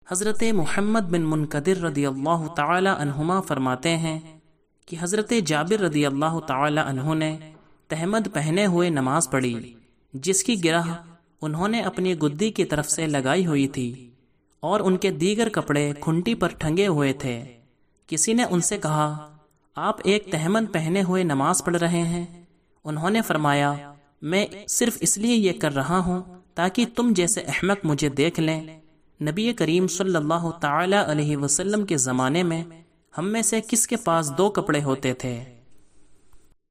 हज़रत मुहम्मद बिन मुनकदिर रदियल्लाहु ताला अन्हुमा फरमाते हैं कि हज़रत जाबिर रदियल्लाहु ताला अन्हु ने तहमद पहने हुए नमाज पढ़ी, जिसकी गिरह उन्होंने अपनी गुद्दी की तरफ से लगाई हुई थी और उनके दीगर कपड़े खुंटी पर टंगे हुए थे। किसी ने उनसे कहा, आप एक तहमद पहने हुए नमाज पढ़ रहे हैं? उन्होंने फरमाया, मैं सिर्फ इसलिए ये कर रहा हूँ ताकि तुम जैसे अहमक मुझे देख लें। नबी करीम सल्लल्लाहु ताला अलैहि वसल्लम के ज़माने में हम में से किसके पास 2 कपड़े होते थे?